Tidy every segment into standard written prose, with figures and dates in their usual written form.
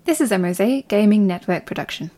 This is a Mosaic Gaming Network production.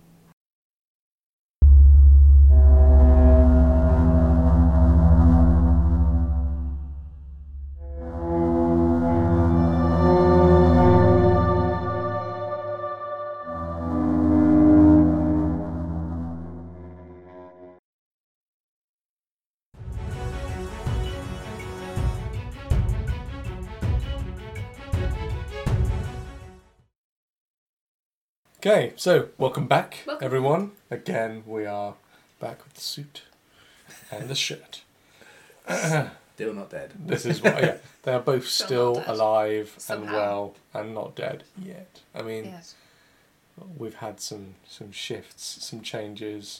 Okay, so welcome back, everyone. Again, we are back with the suit and the shirt. Still not dead. This is what, yeah, they are both still alive Somehow. and well and not dead yet. I mean, Yes. we've had some shifts, some changes.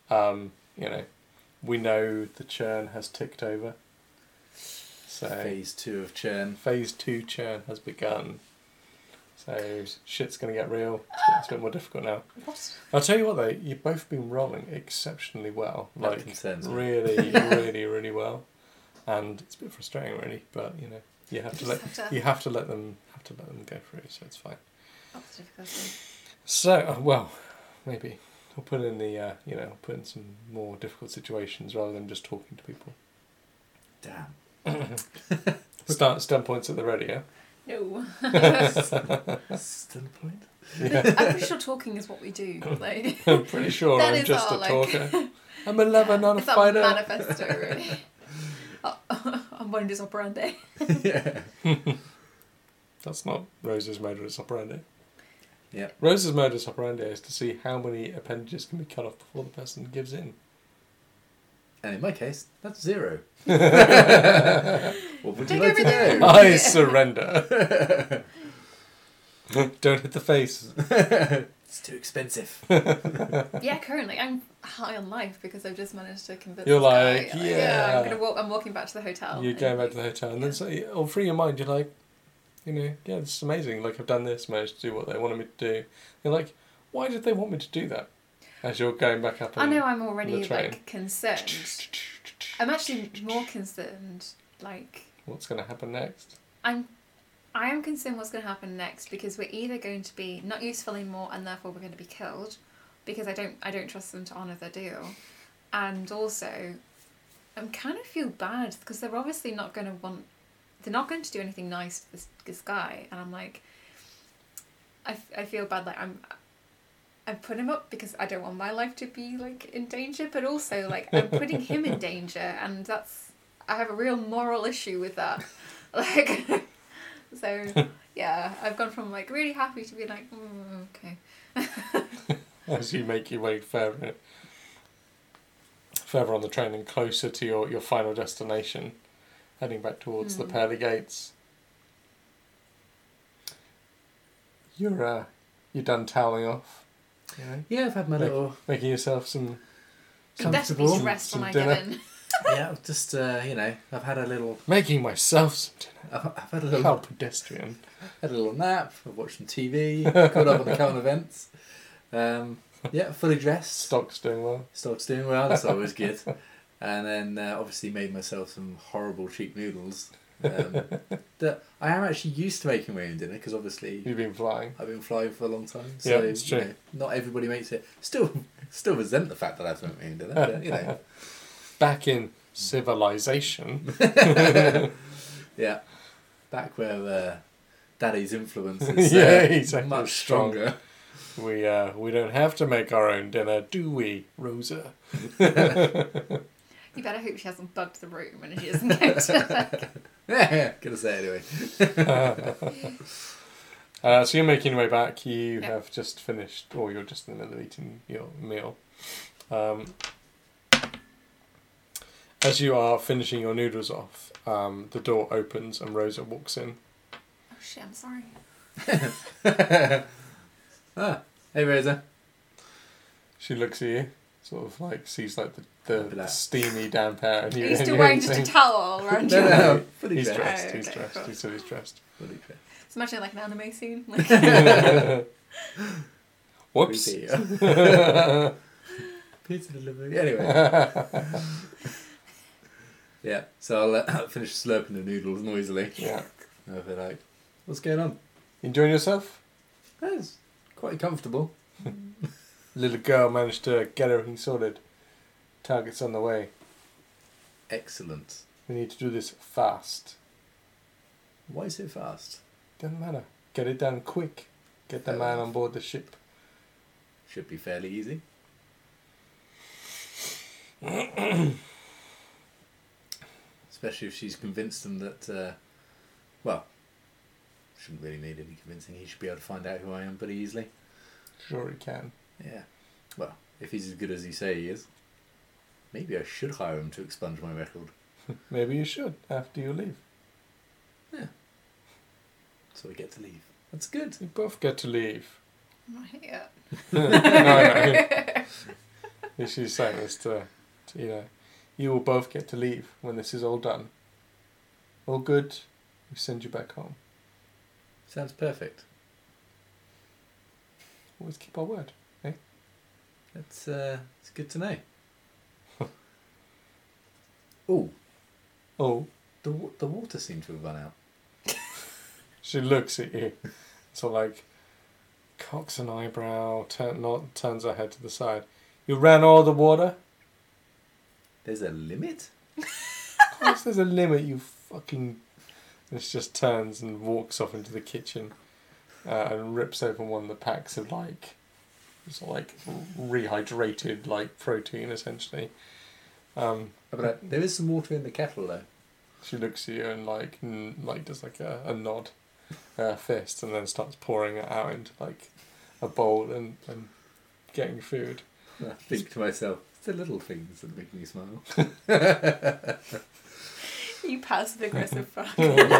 We know the churn has ticked over. So Phase 2 of churn. Phase 2 churn has begun. So shit's going to get real. It's a bit more difficult now. What? I'll tell you what though, you've both been rolling exceptionally well. That concerns me. Really, really well. And it's a bit frustrating really, but you have to let them go through, so it's fine. That's the difficulty. So maybe we'll put in put in some more difficult situations rather than just talking to people. Damn. Stun points at the ready, yeah? No. Still a point? Yeah. I'm pretty sure talking is what we do. Like, I'm pretty sure that I'm is just our, a talker. I'm a lover, not a it's our fighter. manifesto, really. I'm modus operandi. Yeah. That's not Rose's modus operandi. Yeah. Rose's modus operandi is to see how many appendages can be cut off before the person gives in. And in my case, that's 0. What would you Take like to everything. know? I surrender. Don't hit the face. It's too expensive. Yeah, currently I'm high on life because I've just managed to convince You're this guy, like, yeah. I'm walking back to the hotel. You're going back to the hotel, and then all through your mind, you're like, yeah, this is amazing. Like, I've done this, managed to do what they wanted me to do. You're like, why did they want me to do that? As you're going back up. I know I'm already the train. concerned. I'm actually more concerned. What's going to happen next? I am concerned what's going to happen next because we're either going to be not useful anymore and therefore we're going to be killed because I don't trust them to honour their deal, and also I kind of feel bad because they're obviously not going to do anything nice to this guy, and I'm like, I feel bad, like I put him up because I don't want my life to be in danger, but also I'm putting him in danger, and I have a real moral issue with that. So yeah, I've gone from really happy to be okay. As you make your way further on the train and closer to your final destination, heading back towards the pearly gates. You're done toweling off. Yeah, I've had my little... Making yourself some I'm definitely comfortable... stressed when I dinner. get in. Yeah, I've just, I've had a little... Making myself some dinner. I've had a little... How pedestrian. Had a little nap, I've watched some TV, caught up on the current events. Yeah, fully dressed. Stock's doing well. Stock's doing well, that's always good. And then obviously made myself some horrible cheap noodles. That I am actually used to making my own dinner because obviously You've been flying. I've been flying for a long time. So Yeah, it's true. Not everybody makes it. Still resent the fact that I have to make my own dinner. But, Back in civilization. yeah, back where Daddy's influence is exactly. much stronger. We don't have to make our own dinner, do we, Rosa? You better hope she hasn't bugged the room and she doesn't go to Yeah, gonna say it anyway. So you're making your way back. You Yep. have just finished, or you're just in the middle of eating your meal. As you are finishing your noodles off, the door opens and Rosa walks in. Oh shit, I'm sorry. Hey Rosa. She looks at you, sort of sees the steamy damp hair. And Are you still wearing just a towel around you? No, fully He's dressed. dressed. Oh, He's okay, dressed. cool. He said he's dressed. Fully dressed. It's imagine an anime scene. Whoops. Creepy. Pizza delivery. Anyway. Yeah, so I'll finish slurping the noodles noisily. Yeah. And I'll be like, what's going on? Enjoying yourself? It's quite comfortable. Little girl managed to get everything sorted. Target's on the way. Excellent. We need to do this fast. Why so fast? Doesn't matter. Get it done quick. Get the Fair man enough. on board the ship. Should be fairly easy. Especially if she's convinced them that, well, shouldn't really need any convincing. He should be able to find out who I am pretty easily. Sure he can. Yeah. Well, if he's as good as he say he is, maybe I should hire him to expunge my record. Maybe you should after you leave. So I get to leave. That's good. You both get to leave. I'm not here yet. No. She's saying this to you will both get to leave when this is all done. All good. We send you back home. Sounds perfect. Always keep our word. It's good to know. Oh, Oh, the water seemed to have run out. she looks at you. So like, cocks an eyebrow, turns her head to the side. You ran all the water? There's a limit? Of course there's a limit, you fucking... This just turns and walks off into the kitchen and rips open one of the packs of rehydrated protein essentially. But there is some water in the kettle though. She looks at you and does a nod, fist, and then starts pouring it out into a bowl and getting food. I think to myself, it's the little things that make me smile. You passive aggressive fuck.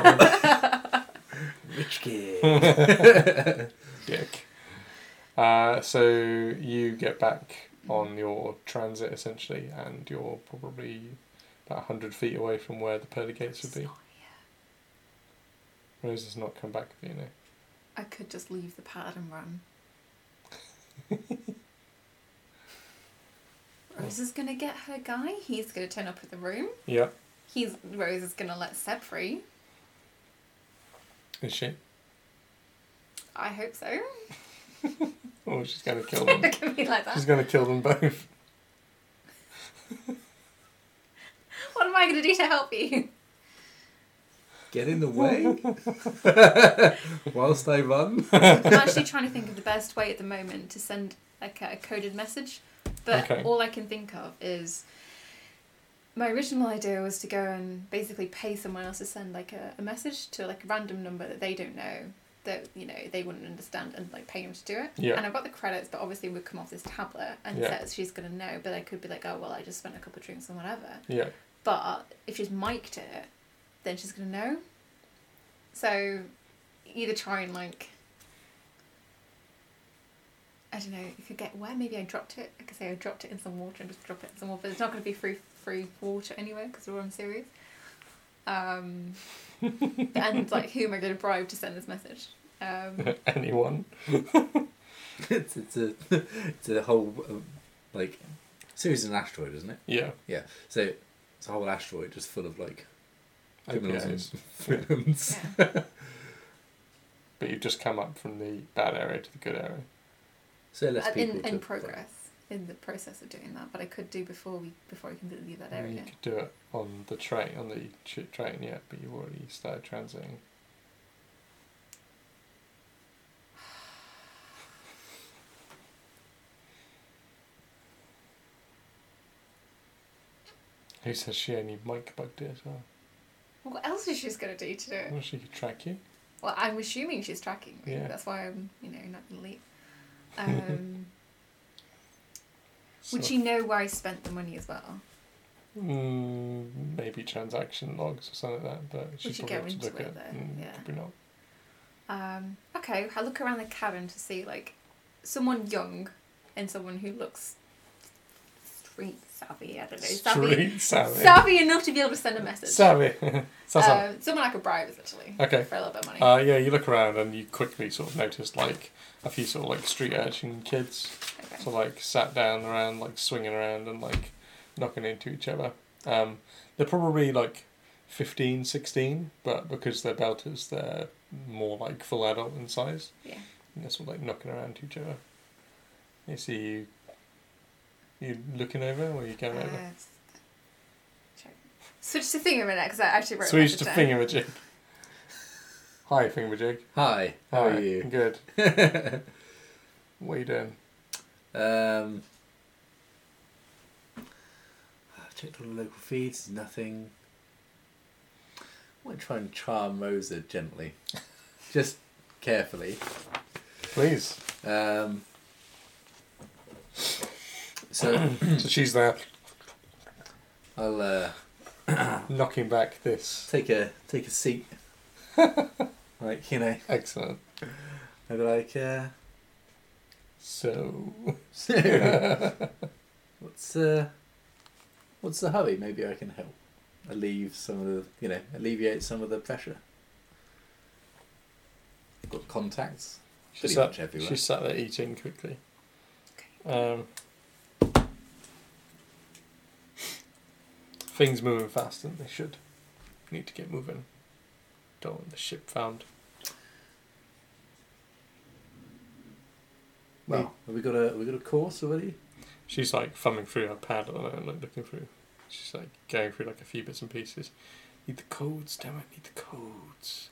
Rich kid. Dick. So you get back on your transit essentially, and you're probably about 100 feet away from where the pearly gates would be. Rose has not come back with you, no. I could just leave the pad and run. Rose is gonna get her guy. He's gonna turn up at the room. Yeah. Rose is gonna let Seb free. Is she? I hope so. Oh, she's going to kill them. It can be like that. She's going to kill them both. What am I gonna do to help you? Get in the way whilst I run. I'm actually trying to think of the best way at the moment to send a coded message, but Okay. all I can think of is my original idea was to go and basically pay someone else to send a message to a random number that they don't know, that they wouldn't understand, and pay them to do it. Yeah. And I've got the credits, but obviously it would come off this tablet and Yeah. says she's gonna know, but I could be like, oh well, I just spent a couple of drinks and whatever. Yeah. But if she's mic'd it, then she's going to know. So either try and I don't know, you could get where maybe I dropped it. I could say I dropped it in some water and just drop it in some water. But it's not going to be free water anyway because we're on series. And who am I going to bribe to send this message? Anyone. it's a whole series is an asteroid, isn't it? Yeah. Yeah. So it's a whole asteroid just full of criminals OPAs. and villains. Yeah. But you've just come up from the bad area to the good area. So less people In to progress, in the process of doing that, but I could do before we completely leave that You area. could do it on the train, train, yeah, but you've already started transiting. Who says she only mic bugged it as well? What else is she going to do to do it? Well, she could track you. Well, I'm assuming she's tracking me. Yeah. That's why I'm, not going to leave. So, Would she know where I spent the money as well? maybe transaction logs or something like that, but she'd she probably go have to into look it at. though? Yeah. Probably not. Okay, I'll look around the cabin to see, someone young and someone who looks street savvy, I don't know. Street savvy. Savvy enough to be able to send a message. Savvy. Sounds Someone I could bribe, essentially. Okay. For a little bit of money. yeah, you look around and you quickly sort of notice a few sort of street urchin kids, Okay. so sat down around, swinging around and knocking into each other. They're probably 15, 16, but because they're belters, they're more full adult in size. Yeah. And they're sort of like knocking around to each other. You see you looking over or you going over? Check. Switch to thingamajig because I actually wrote Switch to down. thingamajig. Hi, thingamajig. Hi, how are you? Good. What are you doing? I've checked all the local feeds, nothing. I want to try and charm Rosa gently. Just carefully. Please. So So she's there I'll knocking back this. take a seat. Like, you know, Excellent. I'd be like, So. what's the hurry? Maybe I can help alleviate some of the pressure. I've got contacts pretty much everywhere. She sat there eating quickly. Things moving faster than they should. Need to get moving. Don't want the ship found. Well, have we got a course already? She's like thumbing through her pad at the moment, like looking through. She's like going through like a few bits and pieces. Need the codes, damn it, need the codes.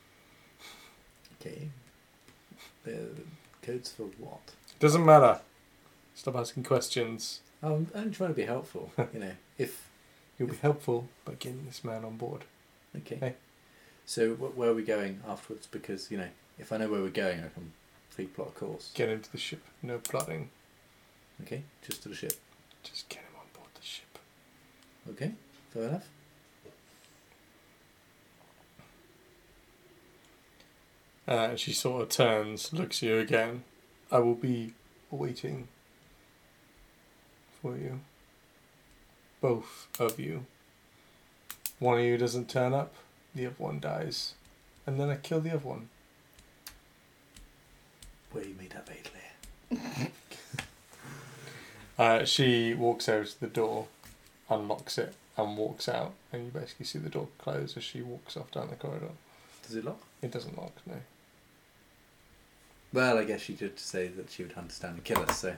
Okay. The codes for what? Doesn't matter. Stop asking questions. I'm trying to be helpful. You know, if You'll be helpful by getting this man on board. okay. Hey. So where are we going afterwards? Because you know, if I know where we're going, I can pre-plot a course. Get into the ship. No plotting. Okay, just to the ship. Just get him on board the ship. Okay, fair enough. She sort of turns, looks at you again. I will be waiting for you. Both of you. One of you doesn't turn up, the other one dies. And then I kill the other one. Well, you made that very clear. She walks over to the door, unlocks it, and walks out. And you basically see the door close as she walks off down the corridor. Does it lock? It doesn't lock, no. Well, I guess she did say that she would understand and kill us, so.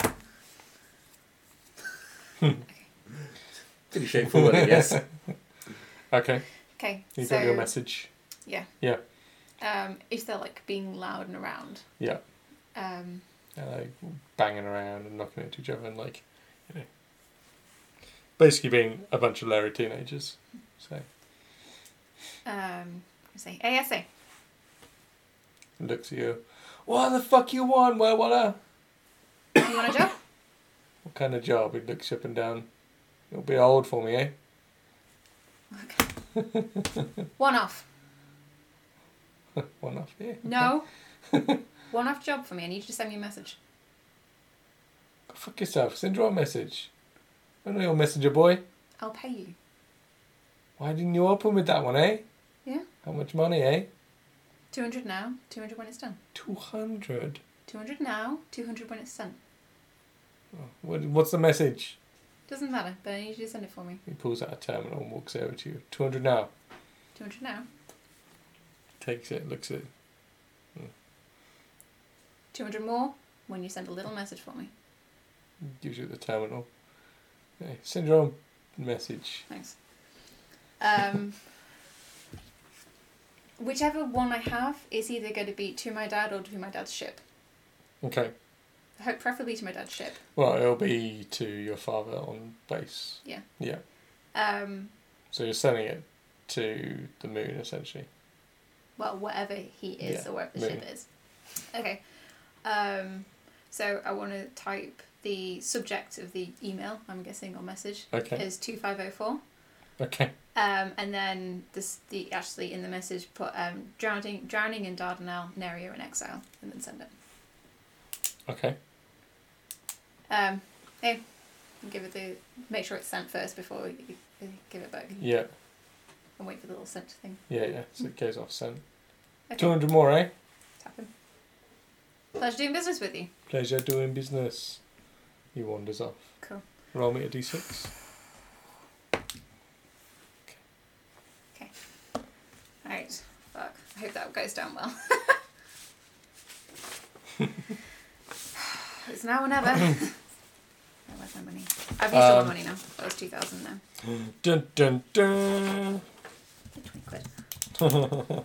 Pretty straightforward, I guess. Okay, Okay, you so got your message. yeah. Yeah. If they're like being loud and around, Yeah. um, And like banging around and knocking into each other and like, you know, basically being a bunch of Larry teenagers. So say ASA. looks at you. What the fuck you want? Where what You want a job? What kind of job? He looks up and down. You'll be old for me, eh? Okay. One off. One off, yeah. No. One off job for me. I need you to send me a message. Go fuck yourself. Send your own message. I know your messenger boy. I'll pay you. Why didn't you open with that one, eh? Yeah. How much money, eh? 200 now, 200 when it's done. 200. 200 now, 200 when it's done. Oh, what's the message? Doesn't matter, but I need you to send it for me. He pulls out a terminal and walks over to you. 200 now. 200 now. Takes it, looks at it. 200 more when you send a little message for me. Gives you the terminal. Okay, send your own message. Thanks. Whichever one I have is either going to be to my dad or to my dad's ship. Okay. I hope preferably to my dad's ship. Well, it'll be to your father on base. Yeah. Yeah. Um, So you're sending it to the moon, essentially. well, whatever he is Yeah, or wherever the moon. ship is. Okay. So I want to type the subject of the email, I'm guessing, or message, Okay. is 2504. Okay. And then actually in the message put drowning in Dardanelle, Nerio in exile, and then send it. Okay. Hey, make sure it's sent first before you give it back, Yeah. and wait for the little sent thing. Yeah. So it goes off sent. Okay. 200 more, eh? Tap him. Pleasure doing business with you. Pleasure doing business. He wanders off. Cool. Roll me a d6. Alright. Fuck. I hope that goes down well. It's now or never. Where's my money? I've used all my money now. That was 2,000 now. Dun dun dun. 20 quid.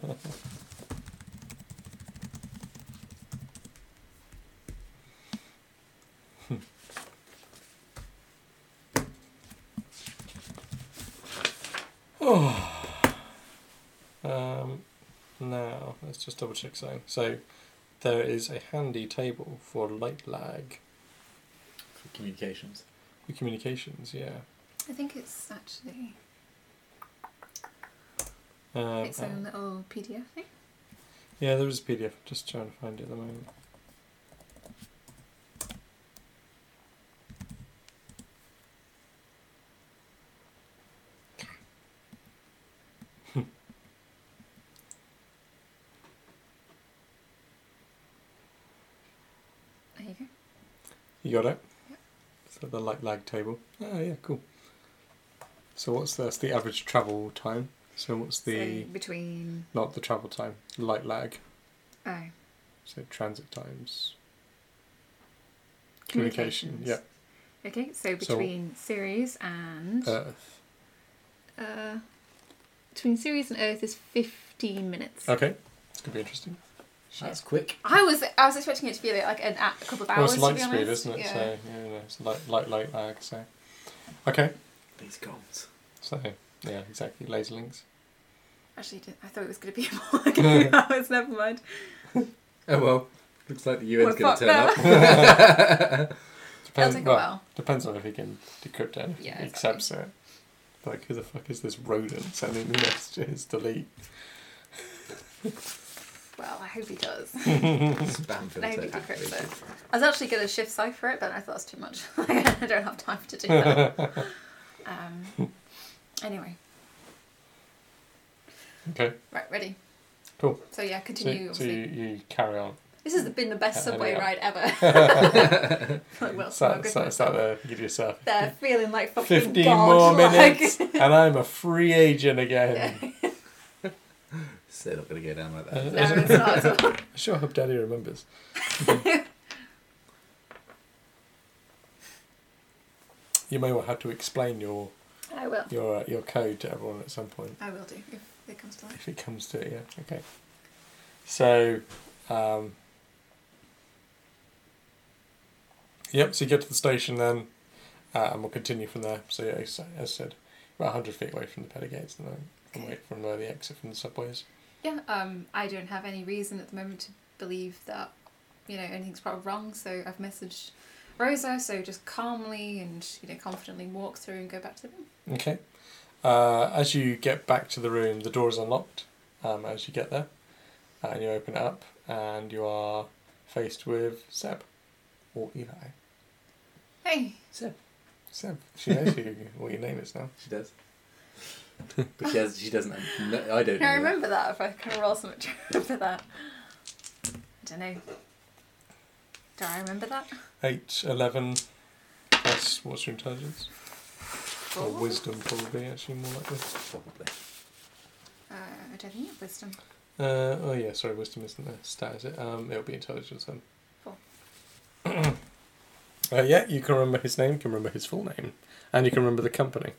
Now, let's just double check something. So, there is a handy table for light lag. For communications. For communications, yeah. I think it's actually Um, its own little PDF thing. yeah, there is a PDF. Just trying to find it at the moment. There you go. You got it? Yep. So the light lag table. Oh, yeah, cool. So what's that's the average travel time? So what's the... So between... Not the travel time, light lag. Oh. So transit times. Communications. Yeah. Okay, so between Ceres and... Earth. between Ceres and Earth is 15 minutes. Okay. This could be interesting. That's quick. I was expecting it to be like a couple of Well, hours, it's light to be speed, honest. isn't it? Yeah. So, yeah, no, it's light lag, so... Okay. These goals. So, yeah, exactly. Laser links. Actually, I thought it was going to be more like a few hours, never mind. Oh well, looks like the UN's Well, going to turn fuck up. It'll take a while. Depends on if he can decrypt it and if Yeah, he accepts it. Like, who the fuck is this rodent sending me messages? Delete. Well, I hope he does. Spam I hope he filter decrypts it. activated. I was actually going to shift cipher it, but I thought that's too much. I don't have time to do that. Anyway. Okay, Right, ready. cool. So yeah, So, continue. so you carry on. This has been the best subway Yeah. ride ever. Like, well, Start there, give yourself they're feeling like fucking 15 God, more like- minutes and I'm a free agent again. Yeah. Still not going to go down like that. No, it's not at all. I sure hope Daddy remembers. You may well have to explain your I will. your code to everyone at some point. I will do if it comes to that. If it comes to it, yeah. Okay. So, yep, so you get to the station then, and we'll continue from there. So, yeah, as I said, about 100 feet away from the pedo gates and then away from where the exit from the subways. Yeah, I don't have any reason at the moment to believe that, anything's probably wrong, so I've messaged Rosa, so just calmly and, confidently walk through and go back to the room. Okay. As you get back to the room, the door is unlocked as you get there, and you open it up, and you are faced with Seb, or Eli. Hey! Seb. Seb. She knows what your name is now. She does. But she doesn't. I don't Can I know. remember that if I can roll something to remember that? I don't know. Do I remember that? 8, 11, plus what's your intelligence? Or 4? wisdom, probably, actually, more likely. Probably. I don't think you have wisdom. Oh yeah, sorry, wisdom isn't a stat, is it? It'll be intelligence then. 4. Yeah, you can remember his name, you can remember his full name, and you can remember the company.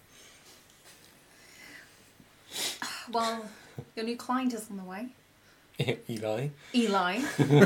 Well, your new client is on the way. Eli. Eli.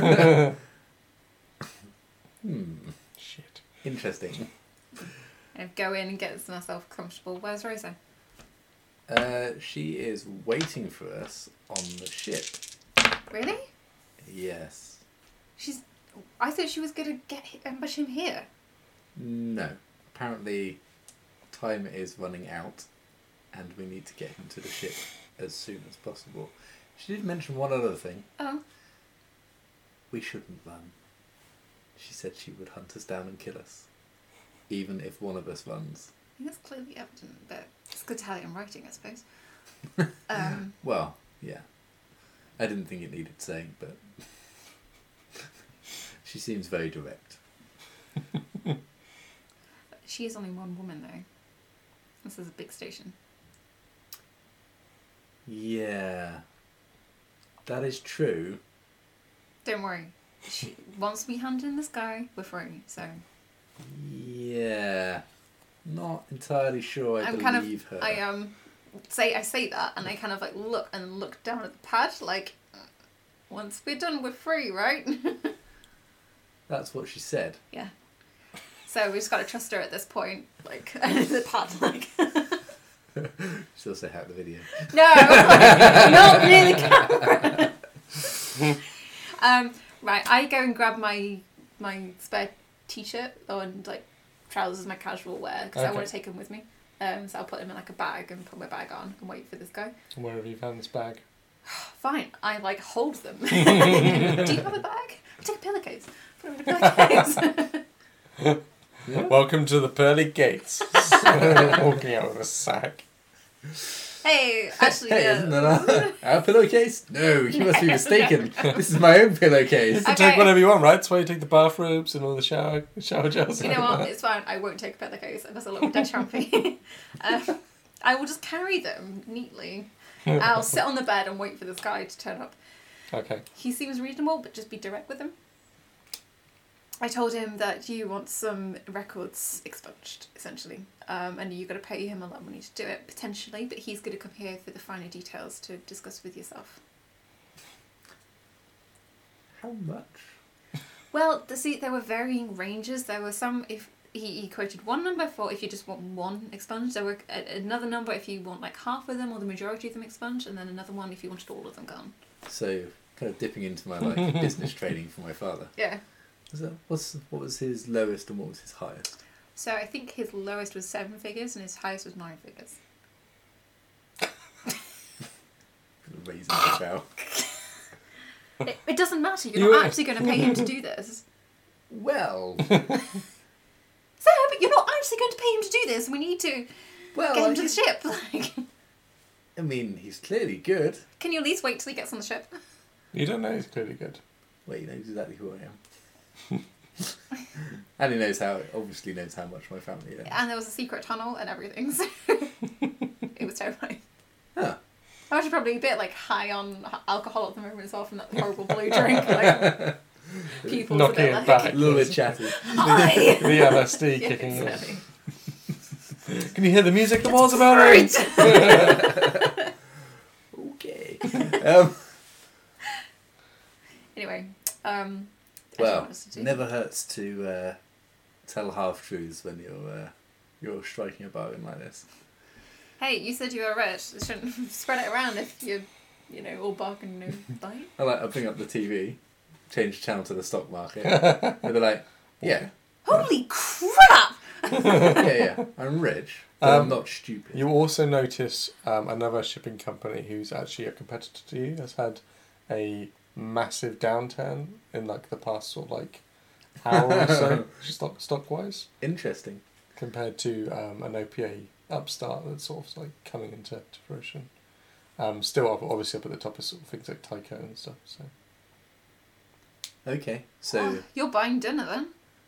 Shit. Interesting. And go in and get myself comfortable. Where's Rosa? She is waiting for us on the ship. Really? Yes. I thought she was going to ambush him here. No. Apparently, time is running out, and we need to get him to the ship as soon as possible. She did mention one other thing. Oh. We shouldn't run. She said she would hunt us down and kill us, even if one of us runs. I think that's clearly evident, but it's good to have it in writing, I suppose. Well, yeah. I didn't think it needed saying, but she seems very direct. She is only one woman, though. This is a big station. Yeah. That is true. Don't worry. Once we hand in this guy, we're free. So Yeah. Not entirely sure I I'm believe kind of, her. I say that, and I kind of like look down at the pad, like, once we're done, we're free, right? That's what she said. Yeah. So we just gotta trust her at this point, like the pad, like. She'll also have the video. No, not near the camera. Right, I go and grab my spare t-shirt and like trousers, my casual wear, because I Okay. want to take them with me. So I'll put them in like a bag and put my bag on and wait for this guy. Where have you found this bag? Fine, I like hold them. Do you have a bag? Take a pillowcase. Put them in a pillowcase. Yeah. Welcome to the pearly gates. Walking out with a sack. Hey, actually, Hey, yeah. isn't that our pillowcase? No, you must be mistaken. This is my own You pillowcase. can Okay. take whatever you want, right? That's why you take the bathrobes and all the shower gels. You know what? It's fine. I won't take a pillowcase unless I look dead champy. I will just carry them neatly. I'll sit on the bed and wait for this guy to turn up. Okay. He seems reasonable, but just be direct with him. I told him that you want some records expunged, essentially. And you're going to pay him a lot of money to do it, potentially, but he's going to come here for the finer details to discuss with yourself. How much? Well, see, there were varying ranges. There were some, if he quoted one number for if you just want one expunged. There were another number if you want like half of them or the majority of them expunged, and then another one if you wanted all of them gone. So, kind of dipping into my like business training for my father. Yeah. What was his lowest and what was his highest? So I think his lowest was 7 figures and his highest was 9 figures. Raising my bow. It doesn't matter. You're You not were- actually going to pay him to do this. Well, So, but you're not actually going to pay him to do this. We need to well. get him to the ship. Like, I mean, he's clearly good. can you at least wait till he gets on the ship? You don't know he's clearly good. Well, he knows exactly who I am. And he obviously knows how much my family is. And there was a secret tunnel and everything. So it was terrifying. Huh. I was probably a bit like high on alcohol at the moment as well from that horrible blue drink. Like, pupils a Knocking bit it like, back. A little bit chatty. Hi! The LSD Yeah, kicking in. exactly. Can you hear the music? The walls about it. Okay. Anyway, I don't know Well, what else to do. never hurts to tell half truths when you're striking a bargain like this. Hey, you said you were rich. You shouldn't spread it around if you're, all bargain, no bite. I bring up the TV, change channel to the stock market, and they're like, yeah, Holy crap! yeah, I'm rich, but I'm not stupid. You also notice another shipping company who's actually a competitor to you has had a massive downturn in like the past sort of like hour or so, stock wise, Interesting. compared to an OPA upstart that's sort of like coming into fruition. Still obviously up at the top of sort of things like Tyco and stuff. So Okay, so Oh, you're buying dinner then?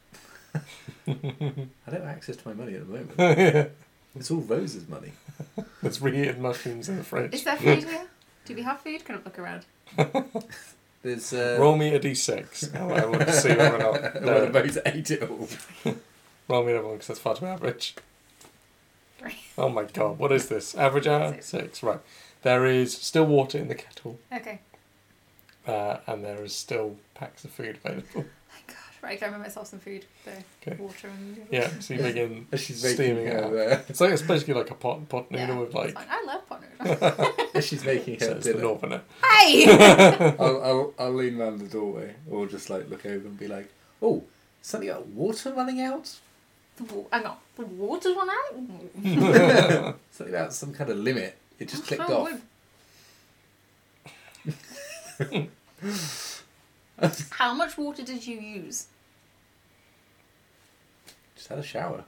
I don't have access to my money at the moment. It's all Rose's money. there's reheated mushrooms in the Is fridge. there food here? Do we have food? Can I look around? There's Roll me a d6. I want to see whether or not. well, the No, Rose ate it all. roll me another one because that's far too average. 3. Oh my god, what is this? Average hour? 6. 6, right. There is still water in the kettle, Okay. and there is still packs of food available. My God. Right, I go make myself some food. The Okay. water and... Yeah, so you begin As she's making steaming it out. her, It's basically like a pot noodle Yeah, with it's like. fine. I love pot noodles. as she's making So her it's the dinner, northerner. Hey! I'll lean round the doorway or just like look over and be like, "Oh, something about water running out? Hang on. The water's run out? Something about some kind of limit. It just clicked Oh, off." wood. How much water did you use? Just had a shower.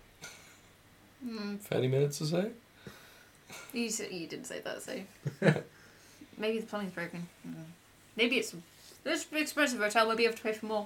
30 minutes or so? You didn't say that, so... Maybe the plumbing's broken. Maybe it's this expensive hotel. Maybe you have to pay for more.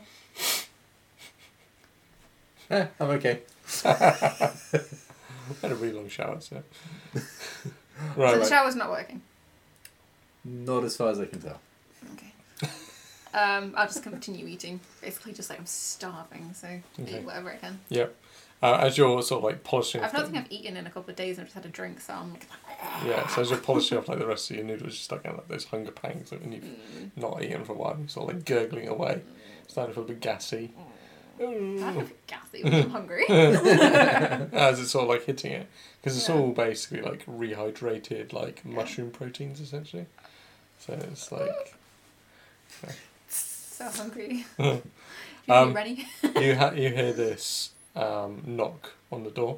I'm okay. I had a really long shower, so. So Right, the right. shower's not working. Not as far as I can tell. Okay. I'll just continue eating. Basically, just like I'm starving, so Okay. eat whatever I can. Yep. As you're sort of like polishing I off don't think I've eaten in a couple of days and I've just had a drink, so I'm like... yeah, so as you're polishing off like the rest of your noodles, you start getting like those hunger pangs that when you've not eaten for a while, you're sort of like gurgling away, starting to feel a bit gassy. I don't feel gassy when I'm hungry. As it's sort of like hitting it, because it's Yeah. all basically like rehydrated like mushroom proteins essentially. So it's like So hungry. Um, You ready? you hear this knock on the door.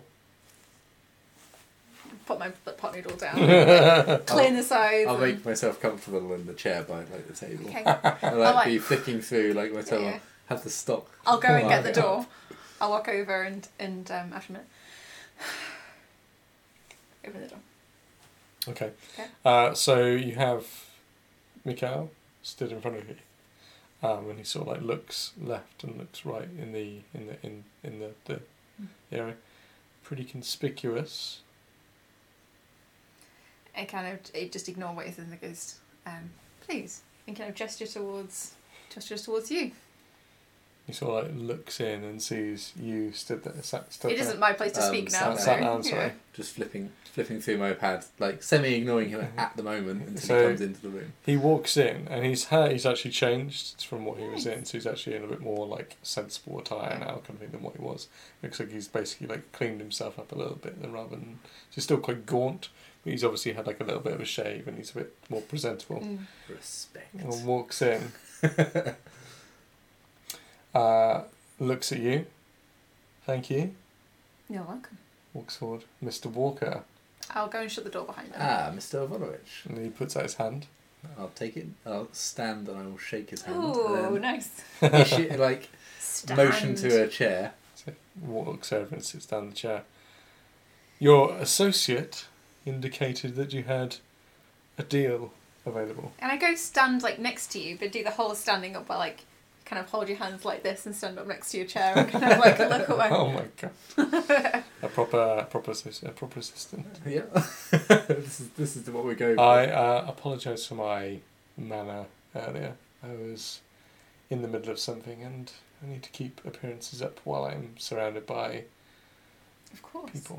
Put my pot noodle down. Clean the sides. I'll and- make myself comfortable in the chair by like the table. Okay. I I'll, like like- be flicking through like myself. Yeah. Have the stock. I'll go and get the Like, door. I'll walk over and actually a minute. Open the door. Okay. Okay. So you have Mikhail stood in front of you, and he sort of like looks left and looks right in the area. Pretty conspicuous. I just ignore what he says and goes, please, and kind of gestures towards you. He sort of like looks in and sees you stood there. Stood It isn't my place to speak now. sat down, so, sorry. yeah. Just flipping through my pad, like semi-ignoring him at the moment until So- he comes into the room. He walks in and he's actually changed from what he was in, so he's actually in a bit more like sensible attire now, kind of thing, than what he was. Looks like he's basically like cleaned himself up a little bit, rather than he's still quite gaunt, but he's obviously had like a little bit of a shave and he's a bit more presentable. Mm. Respect. And walks in, looks at you, thank you, You're welcome. walks forward, Mr. Walker, I'll go and shut the door behind him. Mr. Ivanovich. and he puts out his hand. I'll take it. I'll stand and I will shake his hand. Oh, and nice. then issue, like Stand. motion to a chair. So walks over and sits down in the chair. Your associate indicated that you had a deal available. And I go stand like next to you, but do the whole standing up, but like kind of hold your hands like this and stand up next to your chair and kind of like look away. Oh my god! a proper assistant. Yeah. this is what we're going for. I apologise for my manner earlier. I was in the middle of something and I need to keep appearances up while I'm surrounded by Of course. people.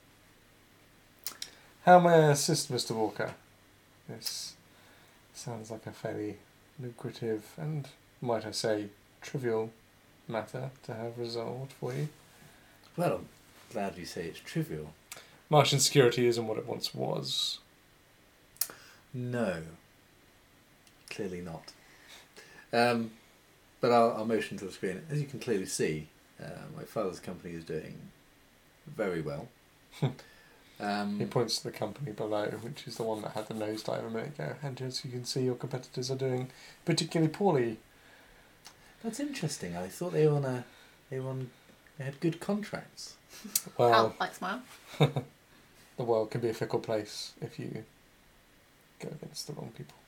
How may I assist, Mr. Walker? This sounds like a fairly lucrative and, might I say, trivial matter to have resolved for you. Well, I'm glad you say it's trivial. Martian security isn't what it once was. No. Clearly not. But I'll motion to the screen. As you can clearly see, my father's company is doing very well. He points to the company below, which is the one that had the nosedive a minute ago. And as you can see, your competitors are doing particularly poorly. That's interesting. I thought they had good contracts. Well, I'll like smile. the world can be a fickle place if you go against the wrong people.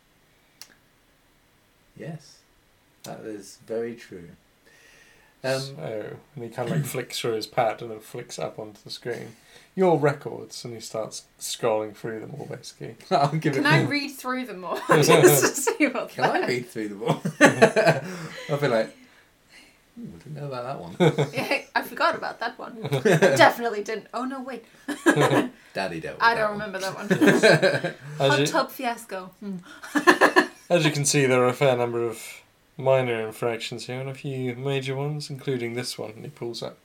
Yes, that is very true. So, and he kind of like flicks through his pad and then flicks up onto the screen. Your records, and he starts scrolling through them all basically. I'll give Can it. I read through them more? Just to see what's Can I there. read through them all? I'll be like, I didn't know about that one. Yeah, I forgot about that one. I definitely didn't. Oh no, wait. Daddy dealt with I that don't one. remember that one. Hot tub fiasco. As you can see, there are a fair number of minor infractions here and a few major ones, including this one. And he pulls up,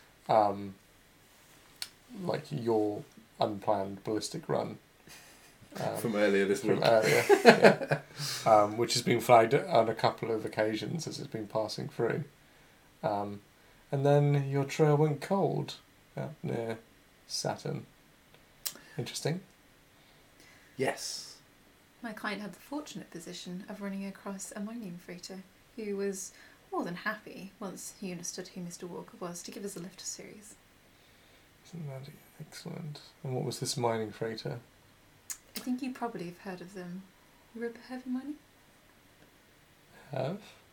like your unplanned ballistic run From earlier this from week. earlier, yeah. Which has been flagged on a couple of occasions as it's been passing through. And then your trail went cold out near Saturn. Interesting. Yes. My client had the fortunate position of running across a mining freighter who was more than happy, once he understood who Mr. Walker was, to give us a lift series. Isn't that excellent? And what was this mining freighter? I think you probably have heard of them. Ripper Heavy Mining? Have?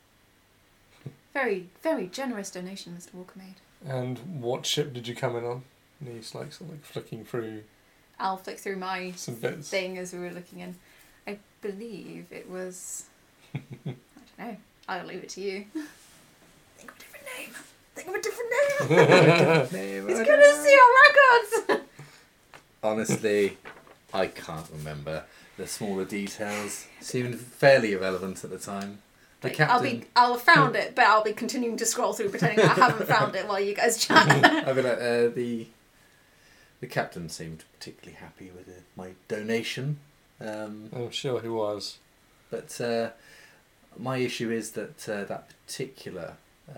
Very, very generous donation Mr. Walker made. And what ship did you come in on? And he's like sort of like flicking through I'll flick through my some bits. thing as we were looking in. I believe it was... I don't No, I'll leave it to you. Think of a different name. Think of a different name. He's gonna see our records. Honestly, I can't remember. The smaller details seemed fairly irrelevant at the time. The captain. I'll have found it, but I'll be continuing to scroll through pretending I haven't found it while you guys chat. I'd be like, the captain seemed particularly happy with my donation. I'm sure he was. But my issue is that that particular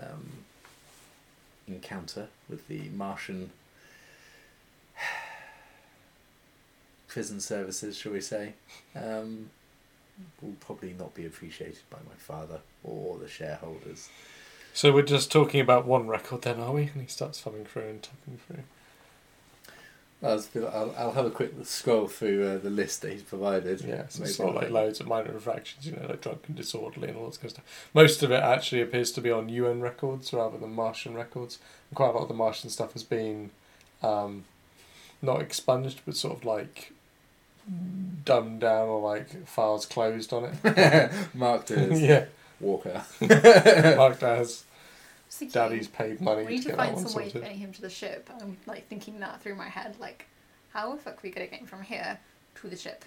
encounter with the Martian prison services, shall we say, will probably not be appreciated by my father or the shareholders. So we're just talking about one record then, are we? And he starts thumbing through and tapping through. I'll have a quick scroll through the list that he's provided. Yeah, so it's Maybe not like loads of minor infractions, like drunk and disorderly and all that kind of stuff. Most of it actually appears to be on UN records rather than Martian records. And quite a lot of the Martian stuff has been not expunged, but sort of like dumbed down or like files closed on it. Marked as Yeah. Walker. Marked as Daddy's paid money We need to to get that find one some way of sorted. getting him to the ship. I'm like thinking that through my head, like, how the fuck are we gonna get him from here to the ship?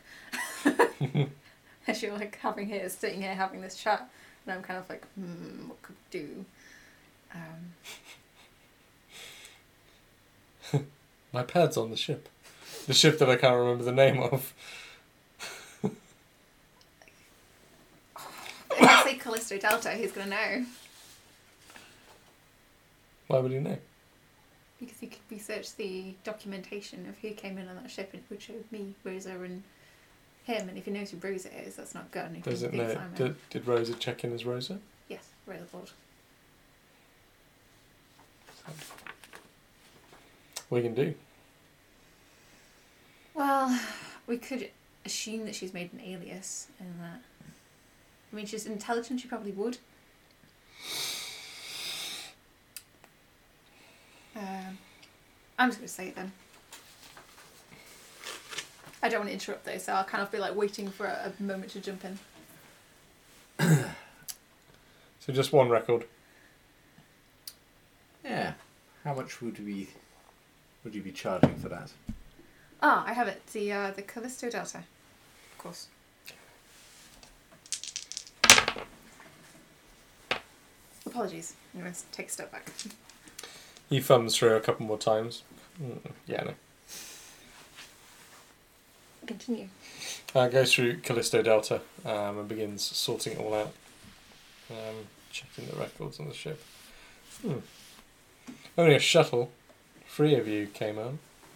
As you're like sitting here having this chat, and I'm kind of like, what could we do? My pad's on the ship. The ship that I can't remember the name of. If I say Callisto Delta, he's gonna know. Why would he know? Because you could research the documentation of who came in on that ship, and it would show me, Rosa, and him. And if he knows who Rosa is, that's not good. And if Does he it thinks know? I'm Did Rosa check in as Rosa? Yes, Rosa Board. What you can do? Well, we could assume that she's made an alias, and that. I mean, she's intelligent. She probably would. I'm just going to say it then. I don't want to interrupt though, so I'll kind of be like waiting for a moment to jump in. So just one record. Yeah. How much would you be charging for that? Ah, I have it. The Callisto Delta, of course. Apologies. Let's take a step back. He thumbs through a couple more times. Yeah, no. Continue. Goes through Callisto Delta and begins sorting it all out. Checking the records on the ship. Only a shuttle. 3 of you came on.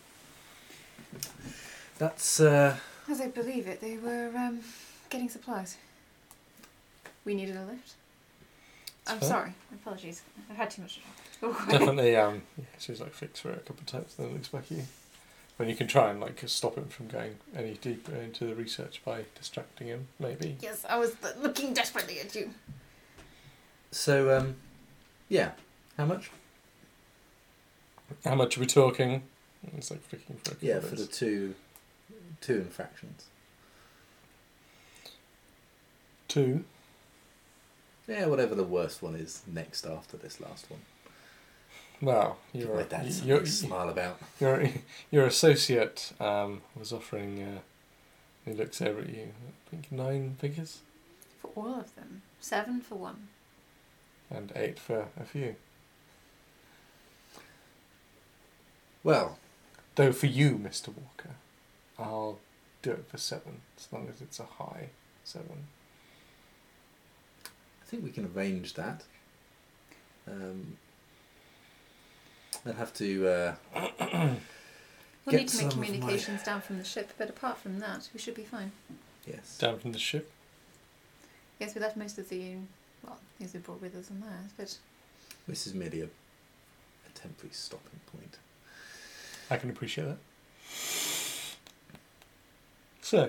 That's As I believe it, they were getting supplies. We needed a lift. I'm fair. sorry. Apologies. I've had too much to talk. Definitely, yeah, she's like flicked through it a couple of times and then looks back at you. When you can try and like stop him from going any deeper into the research by distracting him, maybe. Yes, I was looking desperately at you. so. Yeah. How much? How much are we talking? It's like flicking for a couple Yeah, of for the bits. two infractions. 2. Yeah, whatever the worst one is next after this last one. Well, My dad something to smile about. your associate was offering. He looks over at you. I think 9 figures For all of them. 7 for one. and 8 for a few. Well, Though for you, Mr. Walker, I'll do it for 7, as long as it's a high 7. I think we can arrange that. I'll have to. We'll Get need to make some of my- communications down from the ship, but apart from that, we should be fine. Yes. Down from the ship. Yes, we left most of the, things we brought with us on theirs, but This is merely a temporary stopping point. I can appreciate that. So,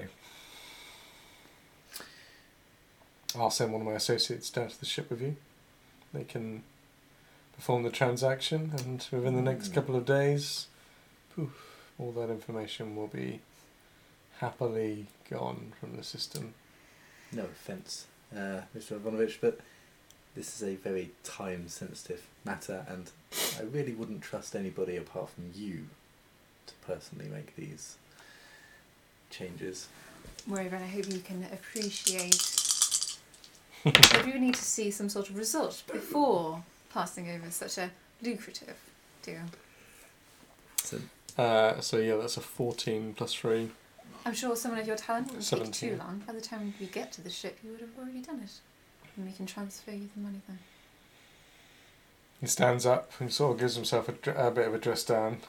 I'll send one of my associates down to the ship with you. They can perform the transaction, and within the next couple of days, all that information will be happily gone from the system. No offence, Mr. Ivanovich, but this is a very time-sensitive matter, and I really wouldn't trust anybody apart from you to personally make these changes. Moreover, I hope you can appreciate. I do need to see some sort of result before passing over such a lucrative deal. So, So yeah, that's a 14 plus 3. I'm sure someone of your talent wouldn't take 17. too long. By the time we get to the ship, you would have already done it. And we can transfer you the money then. He stands up and sort of gives himself a bit of a dress down.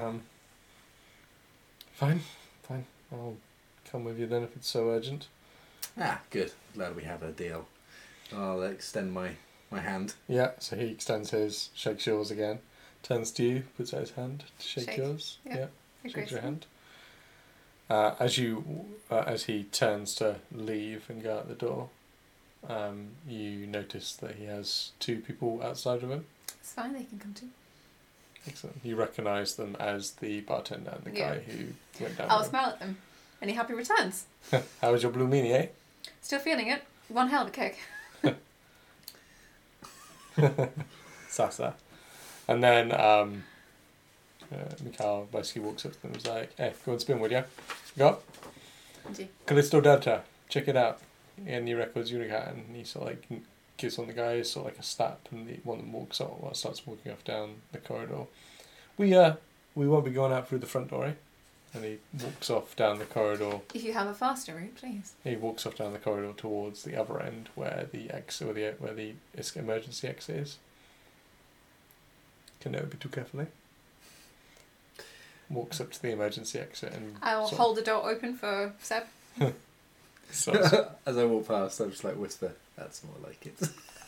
Fine. I'll come with you then if it's so urgent. good. Glad we have a deal. I'll extend my hand. Yeah, so he extends his, shakes yours again, turns to you, puts out his hand to shake yours. Yeah. Shakes your hand. As he turns to leave and go out the door, you notice that he has 2 people outside of him. It's fine, they can come too. Excellent. You recognise them as the bartender and the guy who went down. I'll smile at them. Any happy returns? How was your blue meanie, eh? Still feeling it. One hell of a kick. Sasa. And then Mikhail basically walks up to them and is like, hey, go and spin, would ya? Go. Indeed. Callisto Delta, check it out. And he records Eureka, and he sort of like gives one of the guys sort of like a slap, and the one of them walks off, starts walking off down the corridor. We won't be going out through the front door, eh? And he walks off down the corridor. If you have a faster route, please. He walks off down the corridor towards the other end where the exit, where the emergency exit is. Can never be too carefully. Walks up to the emergency exit and I'll hold the door open for Seb. So As I walk past, I just like whisper, "That's more like it."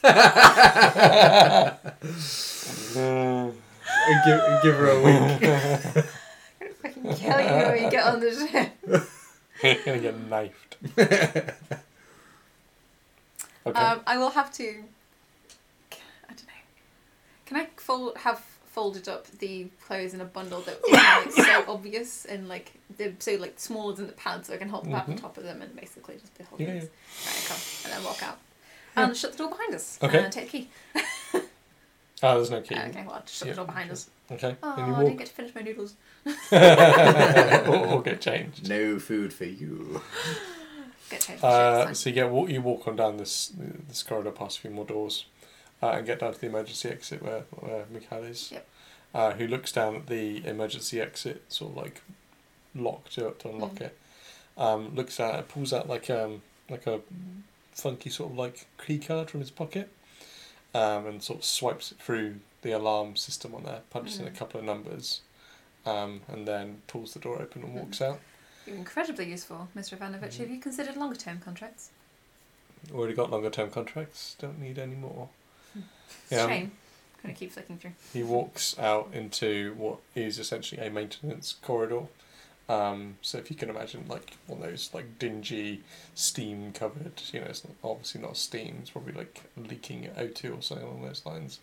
and give her a wink. I'm gonna fucking kill you when you get on the ship. you're gonna get knifed. Okay. I will have to. I don't know. Can I have folded up the clothes in a bundle that is like so obvious and like they're so like smaller than the pad, so I can hold the pad on top of them and basically just be holding this. Right, come and then walk out and shut the door behind us. Okay. And take the key. There's no key. Okay, well I'll just shut the door behind us. Okay. Oh, And you I walk. didn't get to finish my noodles. or get changed. No food for you. Get changed. So you walk on down this corridor past a few more doors, and get down to the emergency exit where Mikhail is. Yep. Who looks down at the emergency exit, sort of like locked to unlock it. Looks at it, pulls out like a funky sort of like key card from his pocket, and sort of swipes it through the alarm system on there, punches in a couple of numbers, and then pulls the door open and walks out. You're incredibly useful, Mr. Ivanovich. Have you considered longer term contracts? Already got longer term contracts. Don't need any more. It's a shame. Gonna keep flicking through. He walks out into what is essentially a maintenance corridor. So if you can imagine like one of those like dingy, steam covered, it's obviously not steam, it's probably like leaking O2 or something along those lines.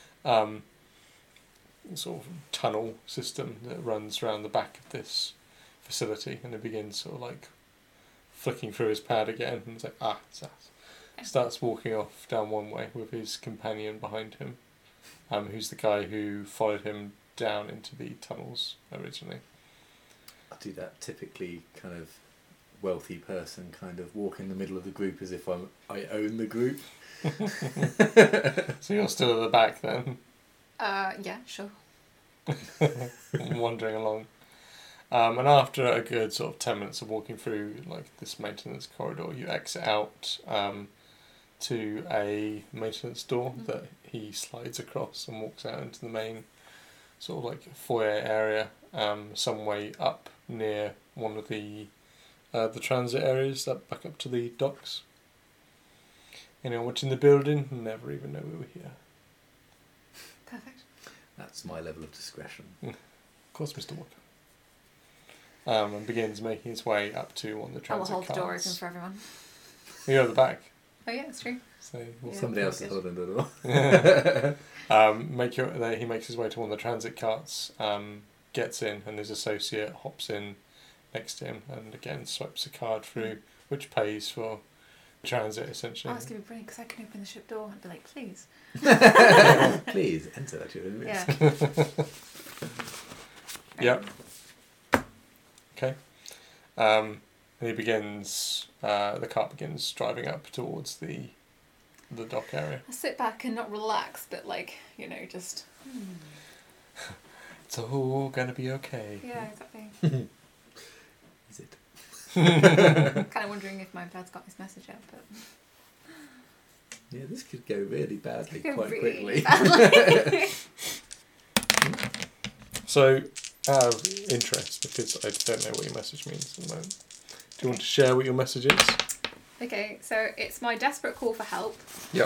Sort of tunnel system that runs around the back of this facility, and it begins sort of like flicking through his pad again, and it's like, starts walking off down one way with his companion behind him. Who's the guy who followed him down into the tunnels originally. I do that typically kind of wealthy person kind of walk in the middle of the group as if I own the group. So you're still at the back then? Yeah, sure. Wandering along. And after a good sort of 10 minutes of walking through like this maintenance corridor, you exit out to a maintenance door that he slides across and walks out into the main sort of like foyer area, some way up near one of the transit areas that back up to the docks. Anyone watching the building? Never even know we were here. Perfect. That's my level of discretion. Of course, Mr. Walker. And begins making his way up to one of the I will transit hold the door carts. open for everyone. You're at the back. Oh yeah, it's true. So Yeah. Somebody else is Good. holding the door. He makes his way to one of the transit carts, gets in, and his associate hops in next to him, and again swipes a card through, which pays for transit essentially. Oh, it's going to be brilliant because I can open the ship door and be like, please. Please enter at your own risk. Yeah. Yep. Okay. And he begins. The cart begins driving up towards the dock area. I sit back and not relax, but like, just. It's all gonna be okay. Yeah, exactly. Is it? Kind of wondering if my dad's got his message out, but. Yeah, this could go really badly Could go quite really quickly. badly. So, out of interest, because I don't know what your message means at the moment, do you want to share what your message is? Okay, so it's my desperate call for help. Yep.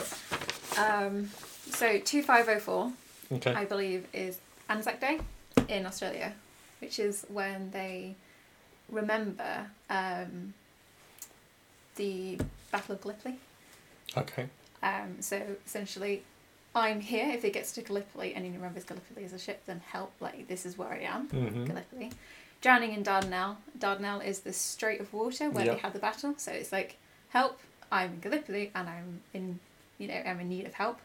So 2504, Okay. I believe, is Anzac Day in Australia, which is when they remember the Battle of Gallipoli. Okay. So essentially, I'm here. If it gets to Gallipoli and he remembers Gallipoli as a ship, then help. Like, this is where I am, Mhm. Gallipoli. Drowning in Dardanelle. Dardanelle is the strait of water where Yep. they had the battle. So it's like, help, I'm in Gallipoli and I'm in need of help.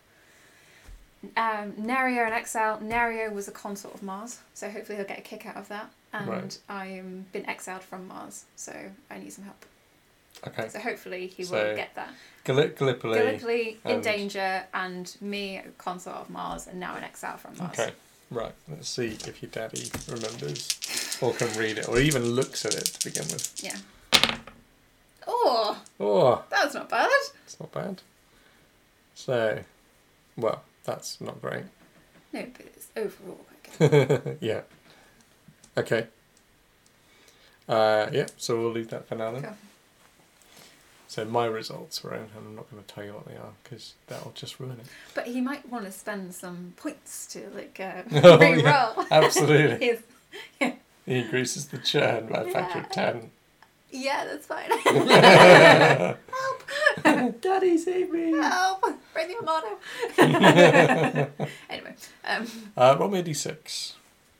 Nerio and Exile. Nerio was a consort of Mars, so hopefully he'll get a kick out of that. And Right. I'm been exiled from Mars, so I need some help. Okay. So hopefully he So, will get that. Gallipoli. Gallipoli in and- danger, and me, a consort of Mars, and now an exile from Mars. Okay. Right. Let's see if your daddy remembers or can read it or even looks at it to begin with. Yeah. Oh, Oh, that was not bad. it's not bad. So, well, that's not great. No, but it's overall quite good. Yeah. Okay. Yeah, so we'll leave that for now then. Cool. So my results were in, and I'm not going to tell you what they are because that'll just ruin it. But he might want to spend some points to Oh, re-roll. yeah, absolutely. His- He increases the churn by a factor of 10. Yeah, that's fine. Daddy, save me! Help! Bring the Armado. Anyway, Roll me a d6.